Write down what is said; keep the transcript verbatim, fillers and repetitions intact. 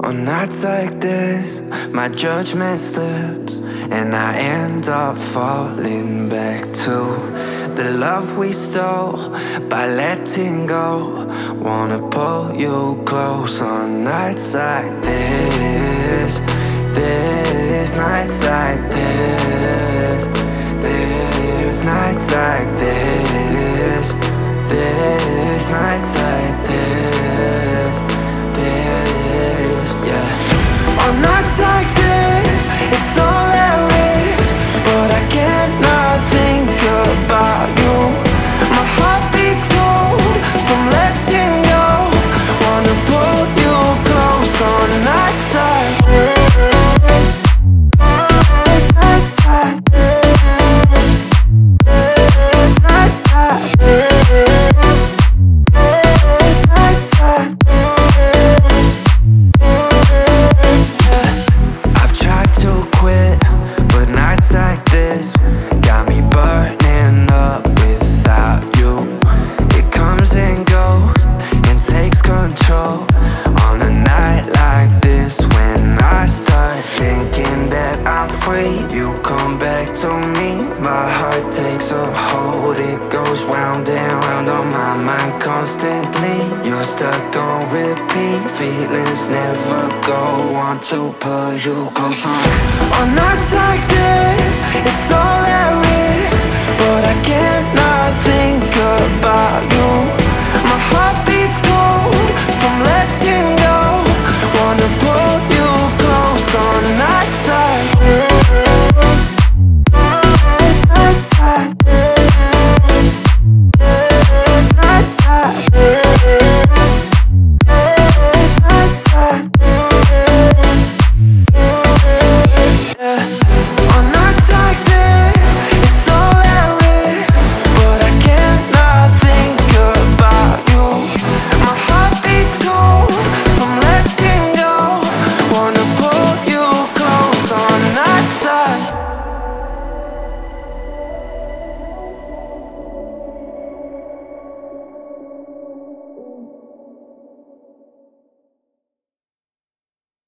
On nights like this, my judgment slips, and I end up falling back to the love we stole by letting go. Wanna pull you close on nights like this, this nights like this, this nights like this, this nights like this, this, yeah. On nights like this, it's all at risk, but I cannot think about you. My heart beats cold from letting go. Wanna pull you close on nights like this, this nights like this, this nights like this, this nights like this, this, yeah. I've tried to quit, but nights like this got me burning up without you. It comes and goes and takes control on a night like this. When I start thinking that I'm free, you come back to me. My heart takes a hold, it goes round and round on my mind constantly. You're stuck on repeat, feelings never go. Want to pull you close on On nights like this, it's all at risk, but I cannot think about you. My heart